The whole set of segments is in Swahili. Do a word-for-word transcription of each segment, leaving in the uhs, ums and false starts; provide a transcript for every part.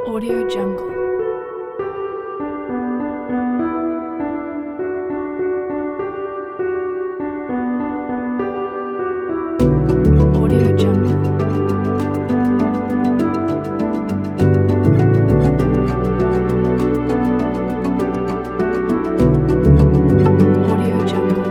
Audio Jungle. Audio Jungle. Audio Jungle.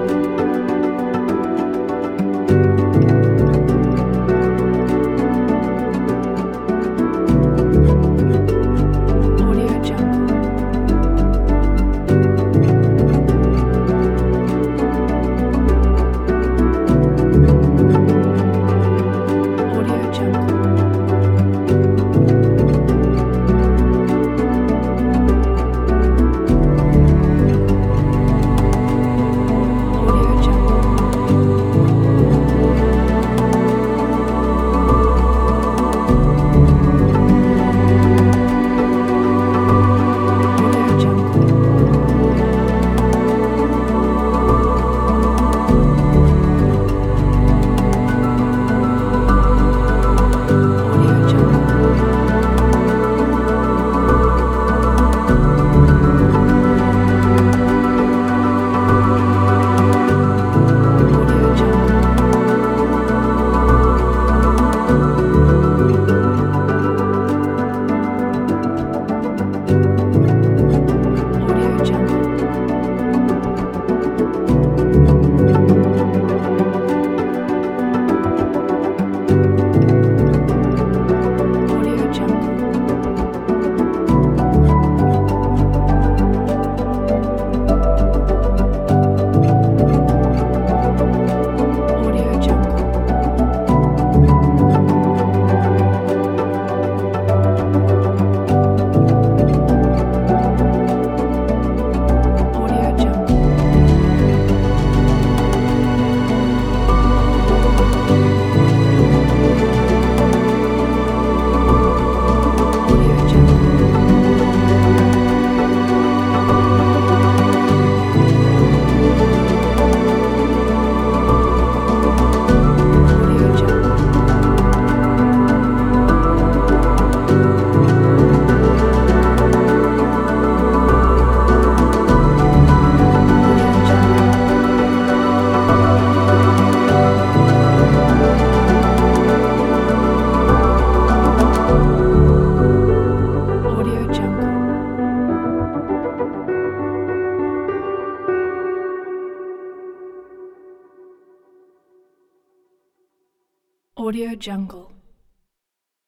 Audio Jungle. Audio Jungle. Audio Jungle. Audio Jungle. Audio Jungle. Audio Jungle. Audio Jungle. Audio Jungle. Audio Jungle. Audio Jungle. Audio Jungle. Audio Jungle. Audio Jungle. Audio Jungle. Audio Jungle.